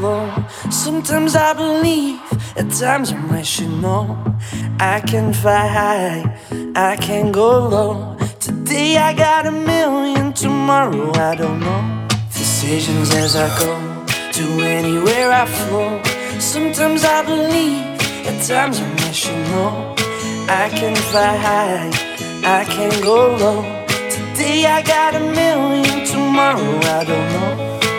flow. Sometimes I believe, at times I'm rational. I can fly high, I can go low. Today I got 1,000,000, tomorrow I don't know. Decisions as I go, to anywhere I flow. Sometimes I believe, at times I'm rational. I can fly high, I can go low. Today I got 1,000,000, tomorrow I don't know.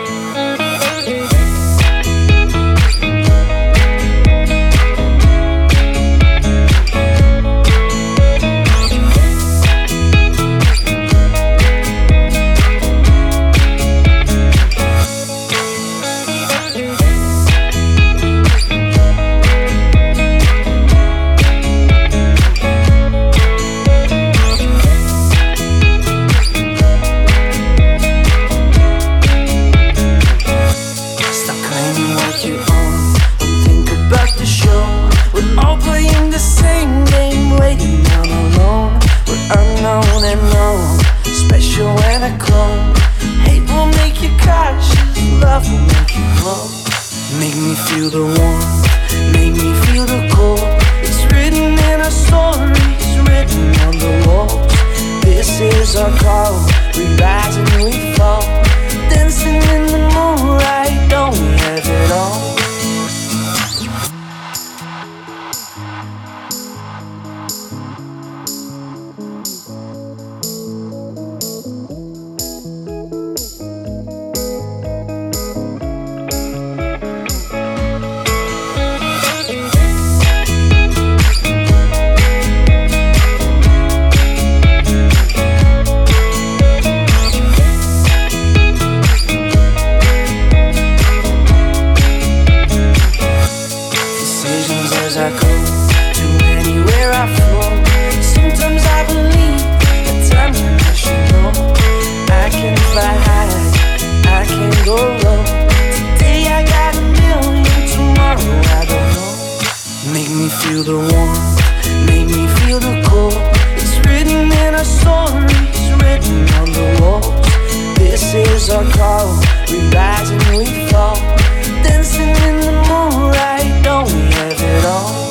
Make me feel the warmth, make me feel the cold. It's written in our stories, written on the walls. This is our call, we rise and we fall. Dancing in the moonlight, don't we have it all? As I go, to anywhere I flow. Sometimes I believe, at times I'm rational. I can fly high, I can go low. Today I got 1,000,000, tomorrow I don't know. Make me feel the warmth, make me feel the cold. It's written in our stories, written on the walls. This is our call, we rise and we fall. Dancing in the moonlight, don't we have it all?